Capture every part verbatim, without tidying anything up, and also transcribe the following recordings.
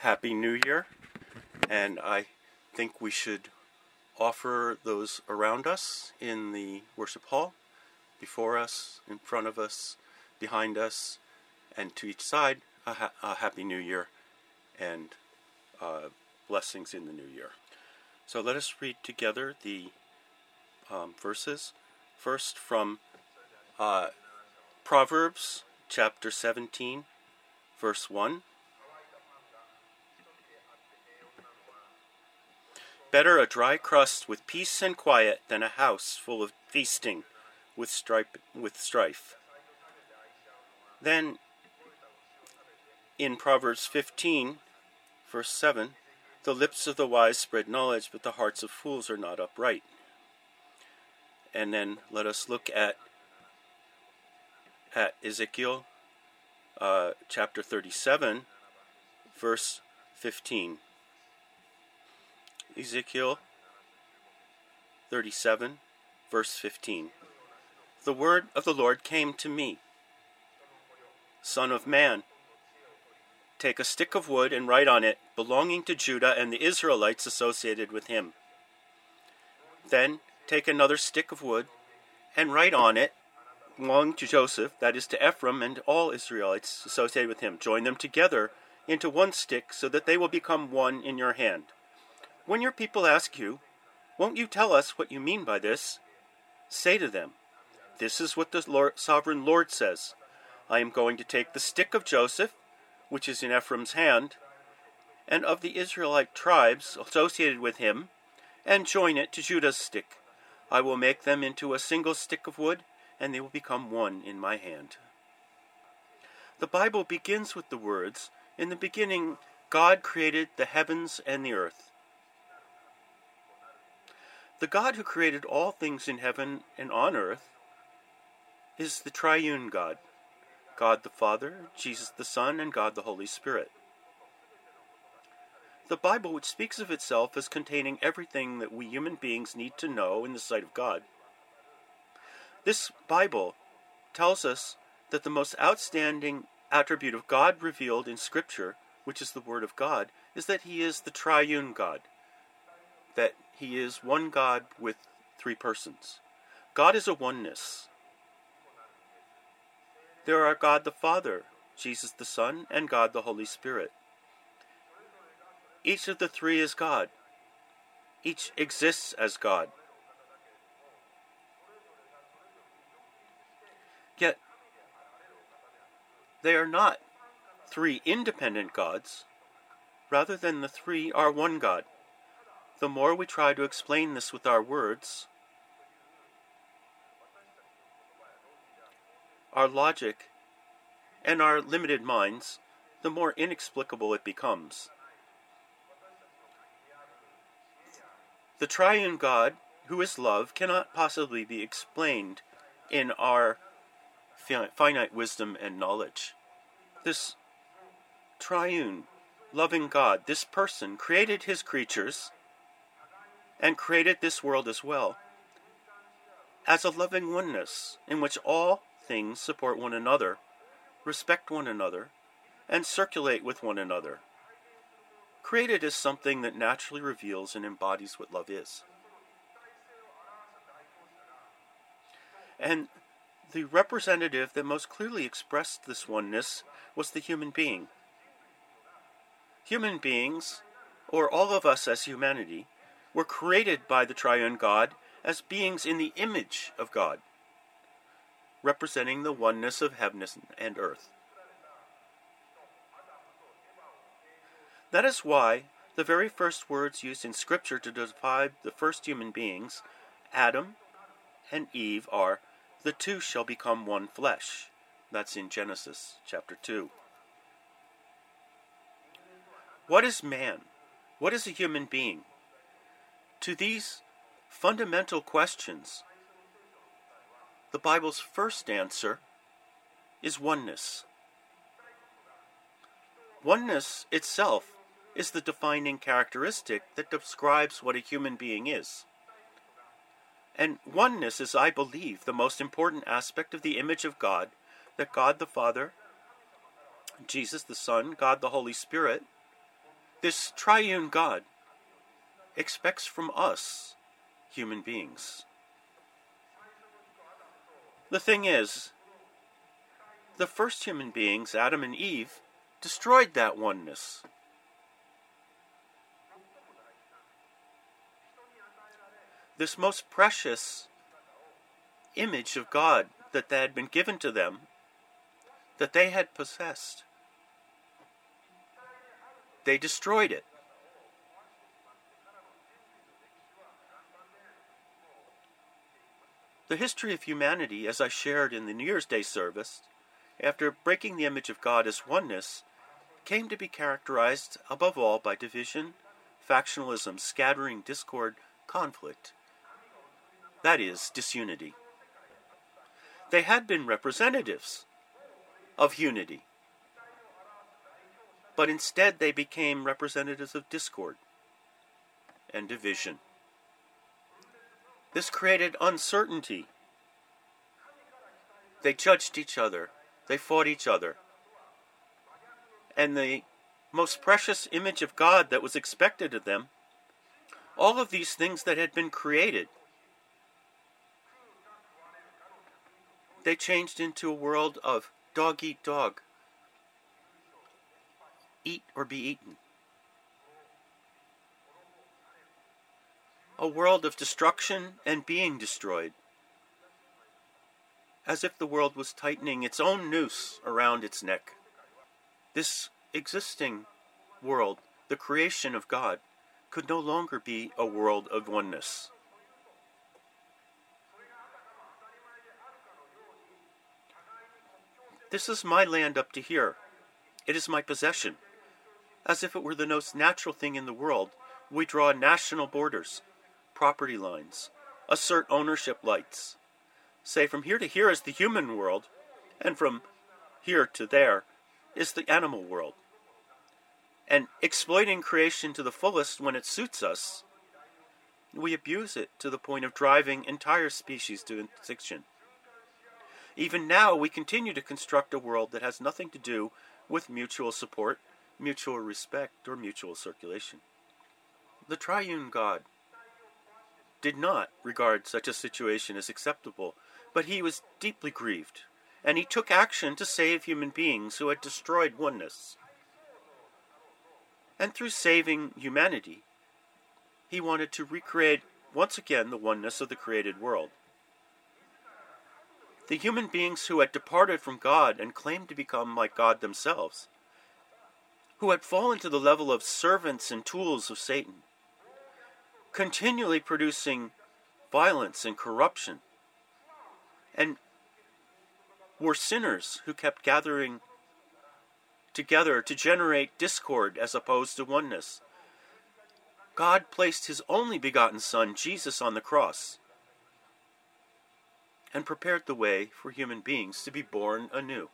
Happy New Year, and I think we should offer those around us in the worship hall, before us, in front of us, behind us, and to each side, a, ha- a Happy New Year and uh, blessings in the New Year. So let us read together the um, verses. First from uh, Proverbs chapter seventeen, verse one. Better a dry crust with peace and quiet than a house full of feasting with stripe, with strife. Then in Proverbs fifteen, verse seven, the lips of the wise spread knowledge, but the hearts of fools are not upright. And then let us look at at Ezekiel uh, chapter thirty-seven, verse fifteen. Ezekiel thirty-seven, verse fifteen. The word of the Lord came to me. Son of man, take a stick of wood and write on it, belonging to Judah and the Israelites associated with him. Then take another stick of wood and write on it, belonging to Joseph, that is to Ephraim, and all Israelites associated with him. Join them together into one stick so that they will become one in your hand. When your people ask you, won't you tell us what you mean by this? Say to them, this is what the Lord, sovereign Lord says. I am going to take the stick of Joseph, which is in Ephraim's hand, and of the Israelite tribes associated with him, and join it to Judah's stick. I will make them into a single stick of wood, and they will become one in my hand. The Bible begins with the words, in the beginning, God created the heavens and the earth. The God who created all things in heaven and on earth is the triune God, God the Father, Jesus the Son, and God the Holy Spirit. The Bible, which speaks of itself as containing everything that we human beings need to know in the sight of God. This Bible tells us that the most outstanding attribute of God revealed in Scripture, which is the Word of God, is that He is the triune God, that He is one God with three persons. God is a oneness. There are God the Father, Jesus the Son, and God the Holy Spirit. Each of the three is God. Each exists as God. Yet, they are not three independent gods. Rather than the three are one God. The more we try to explain this with our words, our logic, and our limited minds, the more inexplicable it becomes. The triune God, who is love, cannot possibly be explained in our finite wisdom and knowledge. This triune, loving God, this person, created his creatures and created this world as well, as a loving oneness in which all things support one another, respect one another, and circulate with one another. Created as something that naturally reveals and embodies what love is. And the representative that most clearly expressed this oneness was the human being. Human beings, or all of us as humanity, were created by the triune God as beings in the image of God, representing the oneness of heaven and earth. That is why the very first words used in Scripture to describe the first human beings, Adam and Eve, are, the two shall become one flesh. That's in Genesis chapter two. What is man? What is a human being? To these fundamental questions, the Bible's first answer is oneness. Oneness itself is the defining characteristic that describes what a human being is. And oneness is, I believe, the most important aspect of the image of God that God the Father, Jesus the Son, God the Holy Spirit, This triune God expects from us, human beings. The thing is, the first human beings, Adam and Eve, destroyed that oneness. This most precious image of God that had been given to them, that they had possessed, they destroyed it. The history of humanity, as I shared in the New Year's Day service, after breaking the image of God as oneness, came to be characterized above all by division, factionalism, scattering, discord, conflict. That is, disunity. They had been representatives of unity, but instead they became representatives of discord and division. This created uncertainty. They judged each other. They fought each other. And the most precious image of God that was expected of them, all of these things that had been created, they changed into a world of dog eat dog. Eat or be eaten. A world of destruction and being destroyed. As if the world was tightening its own noose around its neck. This existing world, the creation of God, could no longer be a world of oneness. This is my land up to here. It is my possession. As if it were the most natural thing in the world, we draw national borders, property lines, assert ownership rights. Say from here to here is the human world, and from here to there is the animal world. And exploiting creation to the fullest when it suits us, we abuse it to the point of driving entire species to extinction. Even now, we continue to construct a world that has nothing to do with mutual support, mutual respect, or mutual circulation. The triune God did not regard such a situation as acceptable, but he was deeply grieved, and he took action to save human beings who had destroyed oneness. And through saving humanity, he wanted to recreate once again the oneness of the created world. The human beings who had departed from God and claimed to become like God themselves, who had fallen to the level of servants and tools of Satan, continually producing violence and corruption, and were sinners who kept gathering together to generate discord as opposed to oneness. God placed his only begotten Son, Jesus, on the cross and prepared the way for human beings to be born anew.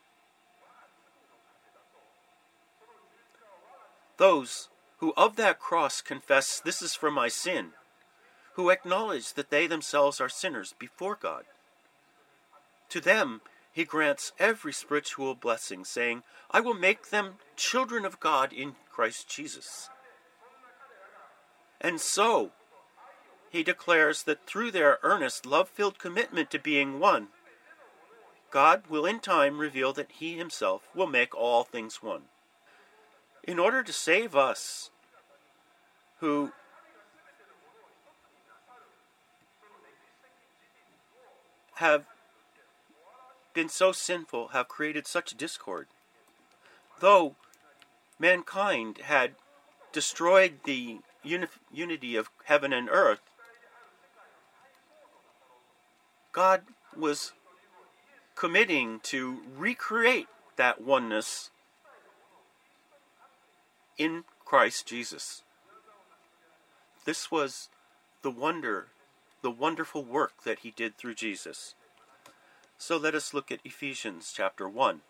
Those who of that cross confess, "This is for my sin," who acknowledge that they themselves are sinners before God, to them he grants every spiritual blessing, saying, "I will make them children of God in Christ Jesus." And so, he declares that through their earnest, love-filled commitment to being one, God will in time reveal that he himself will make all things one. In order to save us, who have been so sinful, have created such discord, though mankind had destroyed the uni- unity of heaven and earth, God was committing to recreate that oneness in Christ Jesus. This was the wonder, the wonderful work that he did through Jesus. So let us look at Ephesians chapter one.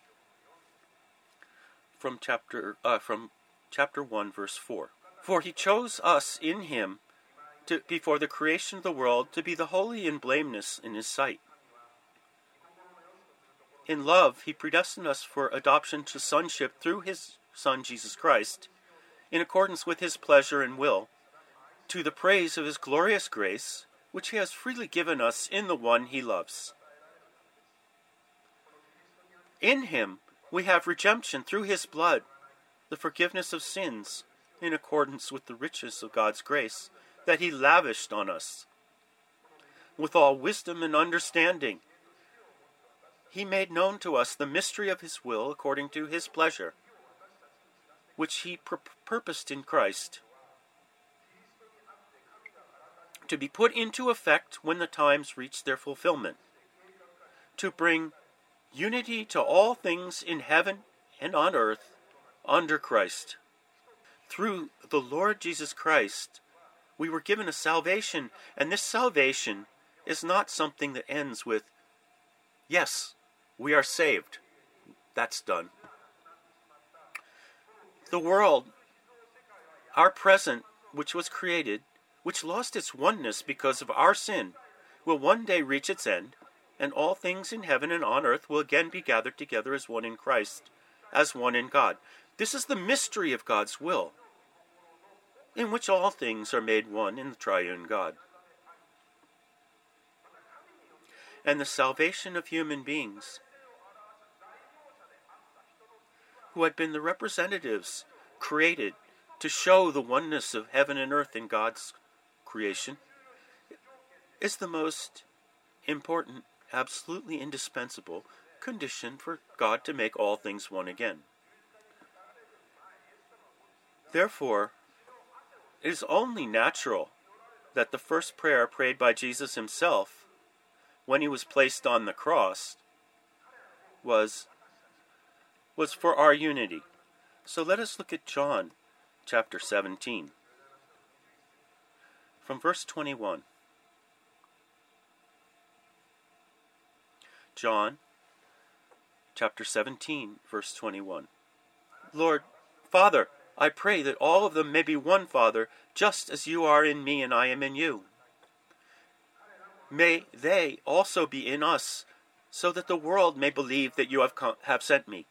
From chapter uh, from chapter one, verse four. For he chose us in him to, before the creation of the world, to be the holy and blameless in his sight. In love, he predestined us for adoption to sonship through his Son, Jesus Christ, in accordance with his pleasure and will, to the praise of his glorious grace, which he has freely given us in the one he loves. In him we have redemption through his blood, the forgiveness of sins, in accordance with the riches of God's grace that he lavished on us. With all wisdom and understanding, he made known to us the mystery of his will according to his pleasure, which he pur- purposed in Christ, to be put into effect when the times reach their fulfillment, to bring unity to all things in heaven and on earth under Christ. Through the Lord Jesus Christ, we were given a salvation, and this salvation is not something that ends with, yes, we are saved. That's done. The world, our present, which was created, which lost its oneness because of our sin, will one day reach its end, and all things in heaven and on earth will again be gathered together as one in Christ, as one in God. This is the mystery of God's will, in which all things are made one in the triune God. And the salvation of human beings, who had been the representatives created to show the oneness of heaven and earth in God's creation, is the most important, absolutely indispensable condition for God to make all things one again. Therefore, it is only natural that the first prayer prayed by Jesus himself when he was placed on the cross was, was for our unity. So let us look at John chapter seventeen, from verse twenty-one. John chapter seventeen, verse twenty-one. Lord, Father, I pray that all of them may be one, Father, just as you are in me and I am in you. May they also be in us, so that the world may believe that you have, come, have sent me.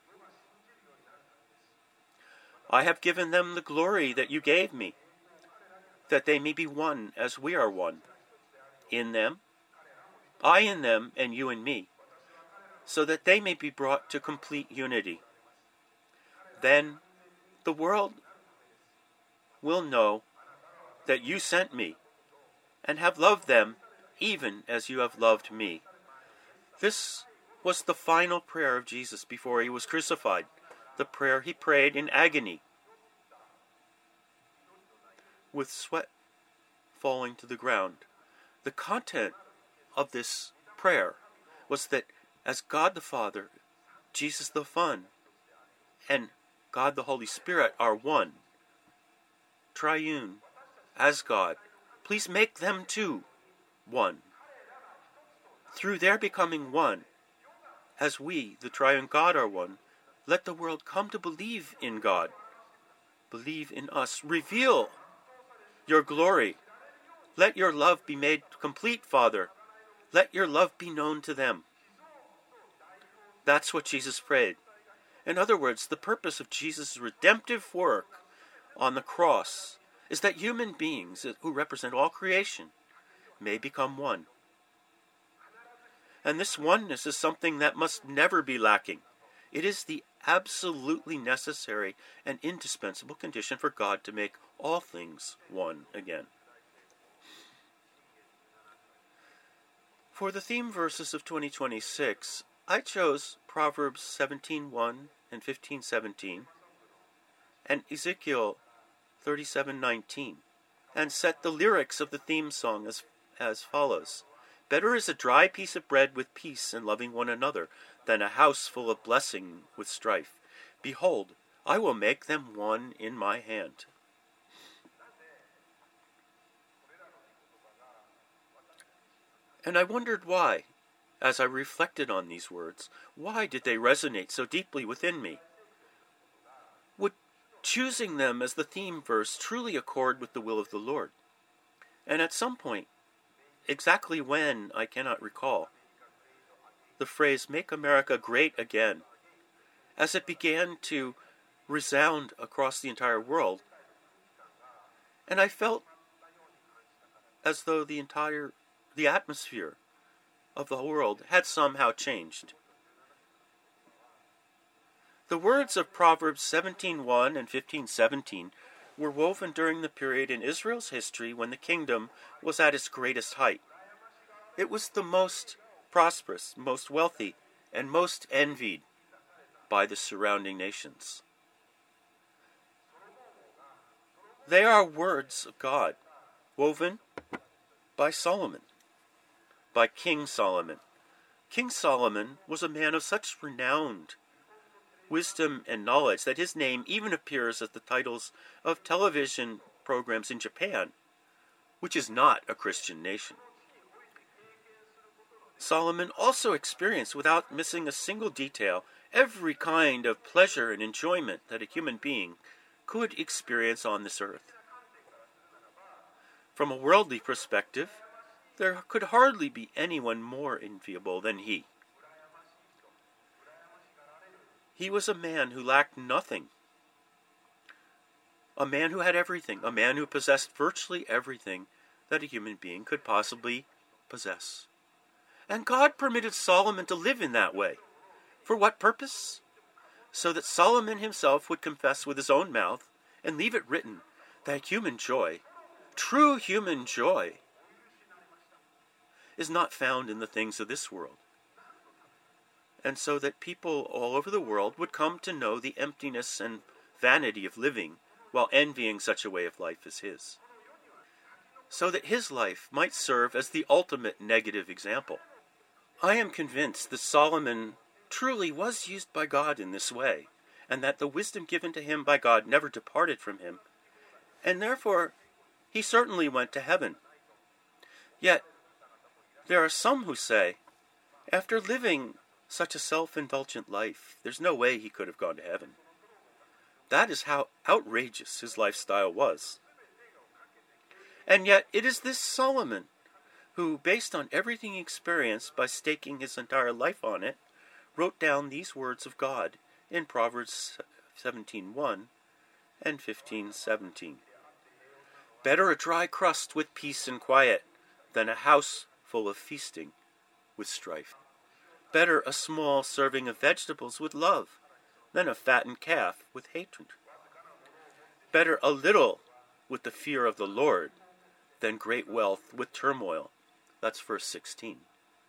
I have given them the glory that you gave me, that they may be one as we are one. In them, I in them, and you in me, so that they may be brought to complete unity. Then the world will know that you sent me, and have loved them even as you have loved me. This was the final prayer of Jesus before he was crucified, the prayer he prayed in agony, with sweat falling to the ground. The content of this prayer was that as God the Father, Jesus the Son, and God the Holy Spirit are one, triune, as God, please make them too one. Through their becoming one, as we, the triune God, are one, let the world come to believe in God, believe in us. Reveal your glory. Let your love be made complete, Father. Let your love be known to them. That's what Jesus prayed. In other words, the purpose of Jesus' redemptive work on the cross is that human beings who represent all creation may become one. And this oneness is something that must never be lacking. It is the absolutely necessary and indispensable condition for God to make all things one again. For the theme verses of twenty twenty-six, I chose Proverbs seventeen one and fifteen seventeen, and Ezekiel thirty-seven nineteen, and set the lyrics of the theme song as, as follows. Better is a dry piece of bread with peace and loving one another, than a house full of blessing with strife. Behold, I will make them one in my hand. And I wondered why, as I reflected on these words, why did they resonate so deeply within me? Would choosing them as the theme verse truly accord with the will of the Lord? And at some point, exactly when, I cannot recall, the phrase, "Make America Great Again," as it began to resound across the entire world, And I felt as though the entire, the atmosphere of the world had somehow changed. The words of Proverbs seventeen one and fifteen seventeen were woven during the period in Israel's history when the kingdom was at its greatest height. It was the most prosperous, most wealthy, and most envied by the surrounding nations. They are words of God, woven by Solomon, by King Solomon. King Solomon was a man of such renowned wisdom and knowledge that his name even appears as the titles of television programs in Japan, which is not a Christian nation. Solomon also experienced, without missing a single detail, every kind of pleasure and enjoyment that a human being could experience on this earth. From a worldly perspective, there could hardly be anyone more enviable than he. He was a man who lacked nothing. A man who had everything. A man who possessed virtually everything that a human being could possibly possess. And God permitted Solomon to live in that way. For what purpose? So that Solomon himself would confess with his own mouth and leave it written that human joy, true human joy, is not found in the things of this world. And so that people all over the world would come to know the emptiness and vanity of living while envying such a way of life as his. So that his life might serve as the ultimate negative example. I am convinced that Solomon truly was used by God in this way, and that the wisdom given to him by God never departed from him, and therefore he certainly went to heaven. Yet, there are some who say, after living such a self-indulgent life, there's no way he could have gone to heaven. That is how outrageous his lifestyle was. And yet, it is this Solomon who, based on everything he experienced by staking his entire life on it, wrote down these words of God in Proverbs seventeen one and fifteen seventeen. Better a dry crust with peace and quiet than a house full of feasting with strife. Better a small serving of vegetables with love than a fattened calf with hatred. Better a little with the fear of the Lord than great wealth with turmoil. That's verse sixteen.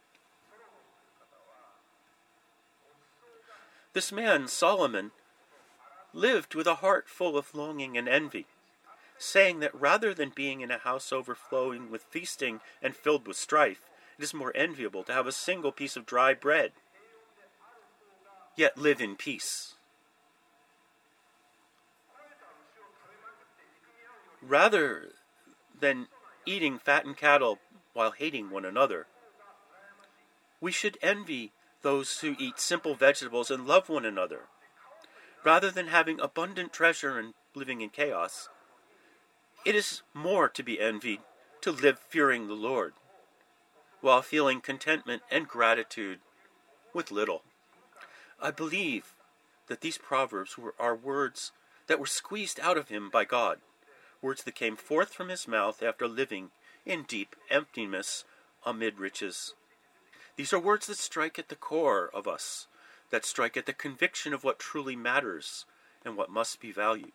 This man, Solomon, lived with a heart full of longing and envy, saying that rather than being in a house overflowing with feasting and filled with strife, it is more enviable to have a single piece of dry bread, yet live in peace. Rather than eating fattened cattle while hating one another, we should envy those who eat simple vegetables and love one another. Rather than having abundant treasure and living in chaos, it is more to be envied to live fearing the Lord, while feeling contentment and gratitude with little. I believe that these proverbs were, are words that were squeezed out of him by God, words that came forth from his mouth after living in deep emptiness amid riches. These are words that strike at the core of us, that strike at the conviction of what truly matters and what must be valued.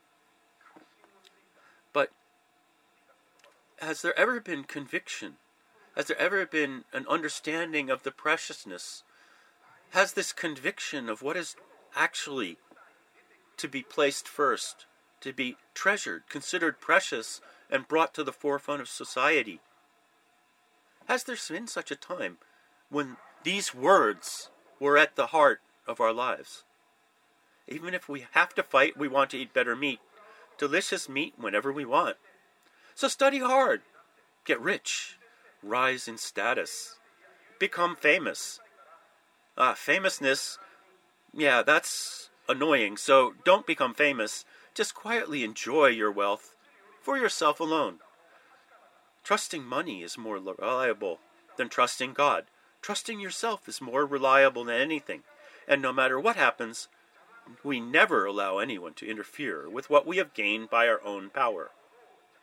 But has there ever been conviction? Has there ever been an understanding of the preciousness? Has this conviction of what is actually to be placed first, to be treasured, considered precious, and brought to the forefront of society? Has there been such a time when these words were at the heart of our lives? Even if we have to fight, we want to eat better meat, delicious meat whenever we want. So study hard, get rich, rise in status, become famous. Ah, famousness, yeah, that's annoying, so don't become famous. Just quietly enjoy your wealth for yourself alone. Trusting money is more reliable than trusting God. Trusting yourself is more reliable than anything. And no matter what happens, we never allow anyone to interfere with what we have gained by our own power.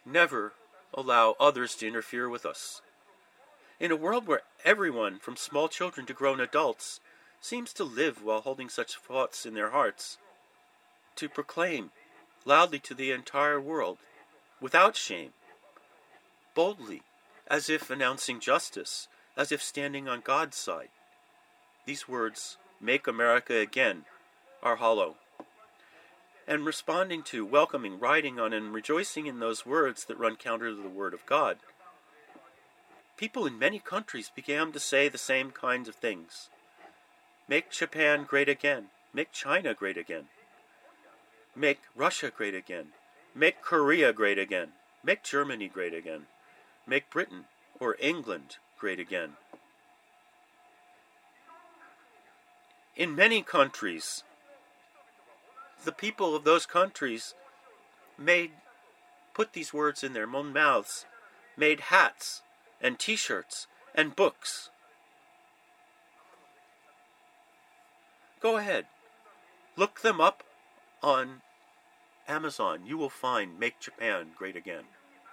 never allow others to interfere with us. In a world where everyone, from small children to grown adults, seems to live while holding such thoughts in their hearts, to proclaim loudly to the entire world, without shame, boldly, as if announcing justice, as if standing on God's side. These words, "Make America Again," are hollow. And responding to, welcoming, riding on, and rejoicing in those words that run counter to the Word of God, people in many countries began to say the same kinds of things. Make Japan great again. Make China great again. Make Russia great again. Make Korea great again. Make Germany great again. Make Britain or England great again. In many countries, the people of those countries made, put these words in their own mouths, made hats and t-shirts and books. Go ahead. Look them up on Amazon. You will find Make Japan Great Again.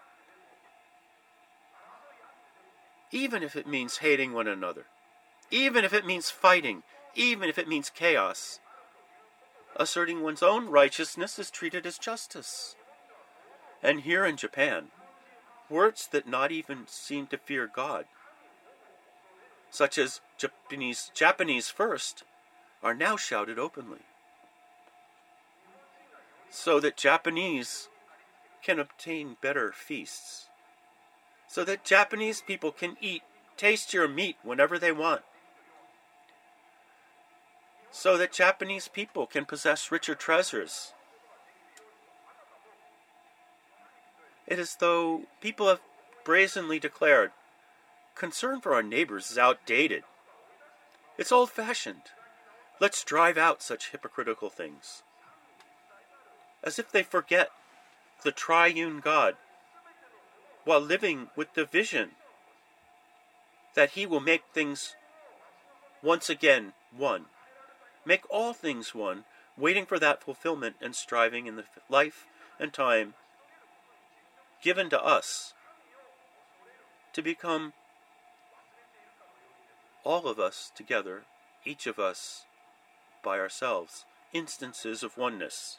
Even if it means hating one another, even if it means fighting, even if it means chaos, asserting one's own righteousness is treated as justice. And here in Japan, words that not even seem to fear God, such as Japanese, Japanese first, are now shouted openly, so that Japanese can obtain better feasts, so that Japanese people can eat tastier meat whenever they want, so that Japanese people can possess richer treasures. It is as though people have brazenly declared, concern for our neighbors is outdated. It's old-fashioned. Let's drive out such hypocritical things. As if they forget the triune God, while living with the vision that He will make things once again one. Make all things one, waiting for that fulfillment and striving in the life and time given to us to become all of us together, each of us by ourselves, instances of oneness.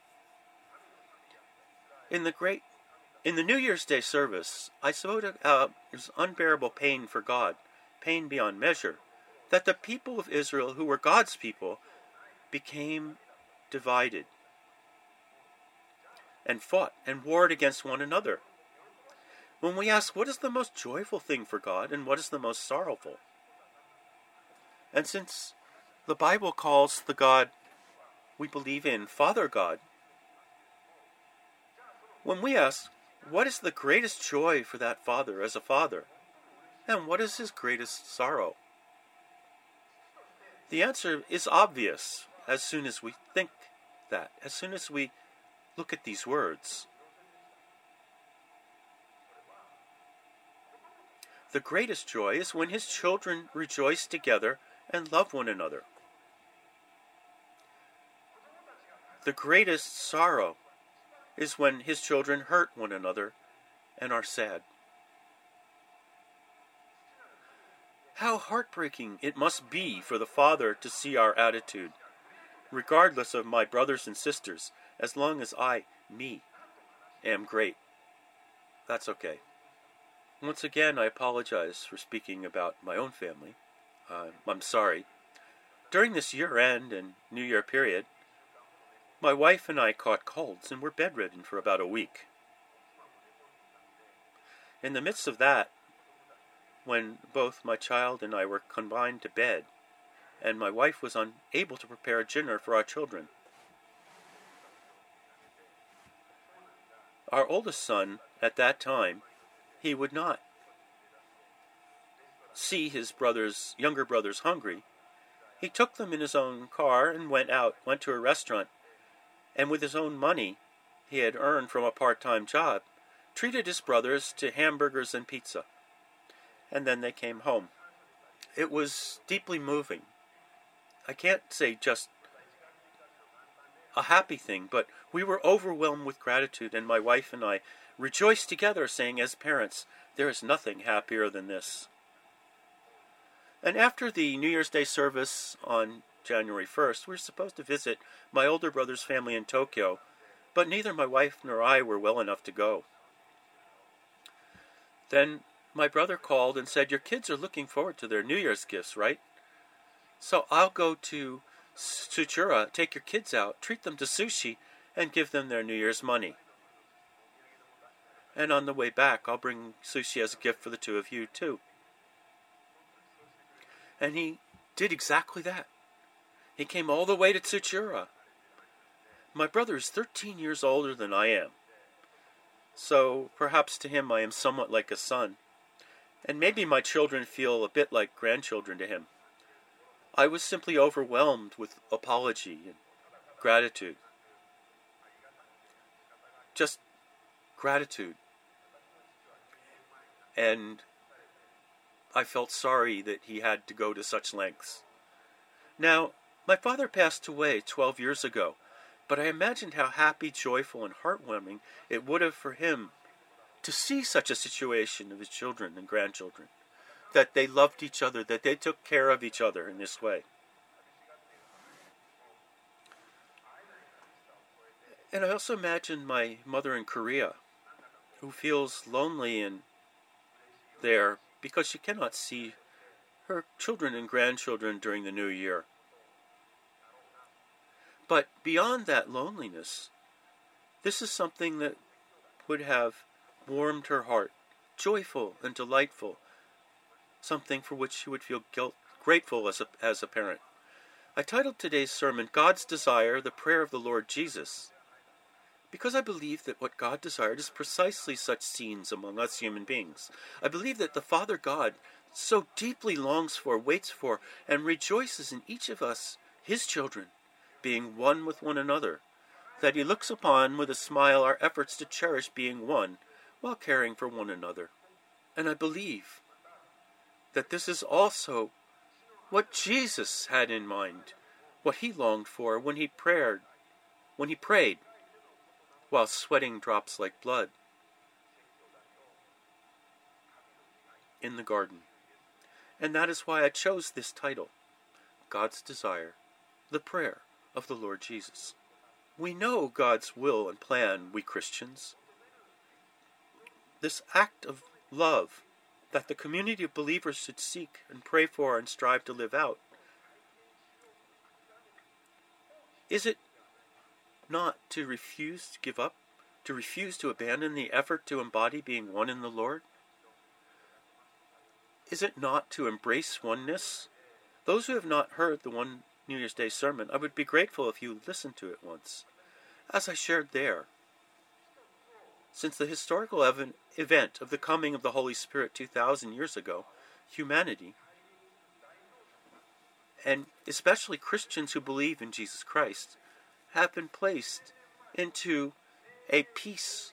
In the great, in the New Year's Day service, I spoke uh, it unbearable pain for God, pain beyond measure, that the people of Israel, who were God's people, became divided and fought and warred against one another. When we ask, what is the most joyful thing for God and what is the most sorrowful? And since the Bible calls the God we believe in Father God, when we ask, what is the greatest joy for that Father as a Father? And what is His greatest sorrow? The answer is obvious as soon as we think that, as soon as we look at these words. The greatest joy is when His children rejoice together and love one another. The greatest sorrow is when His children hurt one another and are sad. How heartbreaking it must be for the Father to see our attitude, regardless of my brothers and sisters, as long as I, me, am great. That's okay. Once again, I apologize for speaking about my own family. Uh, I'm sorry. During this year-end and New Year period, my wife and I caught colds and were bedridden for about a week. In the midst of that, when both my child and I were confined to bed, and my wife was unable to prepare dinner for our children, our oldest son, at that time, he would not see his brothers, younger brothers hungry. He took them in his own car and went out, went to a restaurant, and with his own money he had earned from a part-time job, treated his brothers to hamburgers and pizza. And then they came home. It was deeply moving. I can't say just a happy thing, but We were overwhelmed with gratitude, and my wife and I rejoiced together, saying, as parents, there is nothing happier than this. And after the New Year's Day service on January first, we were supposed to visit my older brother's family in Tokyo, but neither my wife nor I were well enough to go. Then my brother called and said, your kids are looking forward to their New Year's gifts, right? So I'll go to Tsuchura, take your kids out, treat them to sushi, and give them their New Year's money. And on the way back, I'll bring sushi as a gift for the two of you, too. And he did exactly that. He came all the way to Tsuchura. My brother is thirteen years older than I am, so perhaps to him I am somewhat like a son, and maybe my children feel a bit like grandchildren to him. I was simply overwhelmed with apology and gratitude. Just gratitude. And I felt sorry that he had to go to such lengths. Now, my father passed away twelve years ago, but I imagined how happy, joyful, and heartwarming it would have for him to see such a situation of his children and grandchildren, that they loved each other, that they took care of each other in this way. And I also imagine my mother in Korea, who feels lonely and there because she cannot see her children and grandchildren during the new year. But beyond that loneliness, this is something that would have warmed her heart, joyful and delightful, something for which she would feel guilt, grateful as a, as a parent. I titled today's sermon, God's Desire, the Prayer of the Lord Jesus, because I believe that what God desired is precisely such scenes among us human beings. I believe that the Father God so deeply longs for, waits for, and rejoices in each of us, his children, being one with one another, that he looks upon with a smile our efforts to cherish being one while caring for one another. And I believe that this is also what Jesus had in mind, what he longed for when he prayed, when he prayed, while sweating drops like blood in the garden. And that is why I chose this title, God's Desire, the Prayer of the Lord Jesus. We know God's will and plan, we Christians. This act of love that the community of believers should seek and pray for and strive to live out, is it not to refuse to give up, to refuse to abandon the effort to embody being one in the Lord? Is it not to embrace oneness? Those who have not heard the one New Year's Day sermon, I would be grateful if you listened to it once, as I shared there. Since the historical ev- event of the coming of the Holy Spirit two thousand years ago, humanity, and especially Christians who believe in Jesus Christ, have been placed into a peace,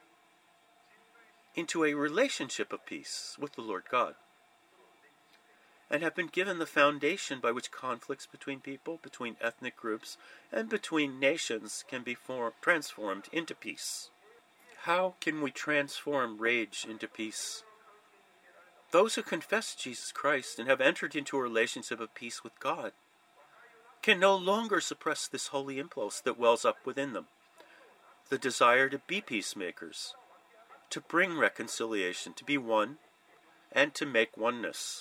into a relationship of peace with the Lord God, and have been given the foundation by which conflicts between people, between ethnic groups, and between nations can be form- transformed into peace. How can we transform rage into peace? Those who confess Jesus Christ and have entered into a relationship of peace with God can no longer suppress this holy impulse that wells up within them, the desire to be peacemakers, to bring reconciliation, to be one, and to make oneness.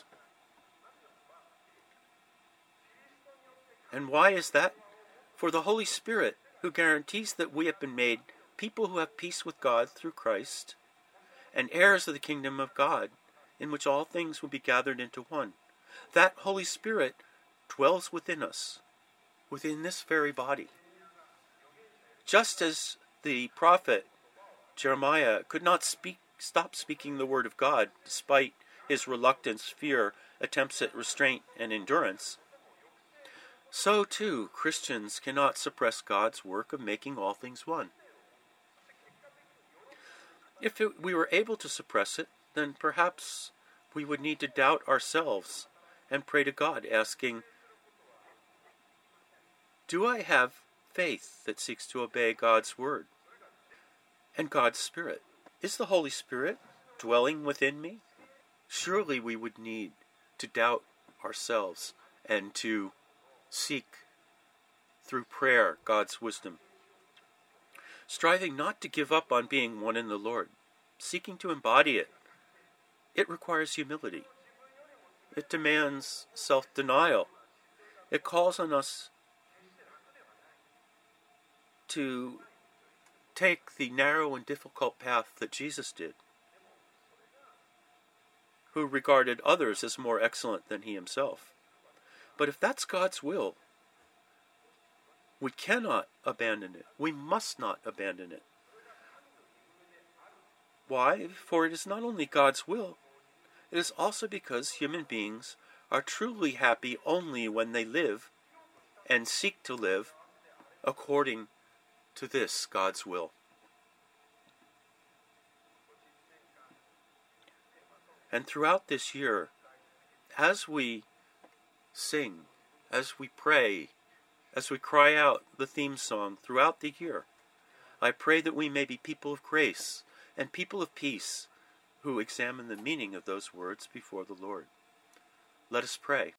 And why is that? For the Holy Spirit, who guarantees that we have been made people who have peace with God through Christ, and heirs of the kingdom of God, in which all things will be gathered into one. That Holy Spirit dwells within us, within this very body. Just as the prophet Jeremiah could not speak, stop speaking the word of God, despite his reluctance, fear, attempts at restraint and endurance, so too Christians cannot suppress God's work of making all things one. If it, we were able to suppress it, then perhaps we would need to doubt ourselves and pray to God, asking, do I have faith that seeks to obey God's word and God's Spirit. Is the Holy Spirit dwelling within me? Surely we would need to doubt ourselves and to seek through prayer God's wisdom, striving not to give up on being one in the Lord, seeking to embody it. It requires humility. It demands self-denial. It calls on us to take the narrow and difficult path that Jesus did, who regarded others as more excellent than he himself. But if that's God's will, we cannot abandon it. We must not abandon it. Why? For it is not only God's will, it is also because human beings are truly happy only when they live and seek to live according to this God's will. And throughout this year, as we sing, as we pray, as we cry out the theme song throughout the year, I pray that we may be people of grace and people of peace who examine the meaning of those words before the Lord. Let us pray.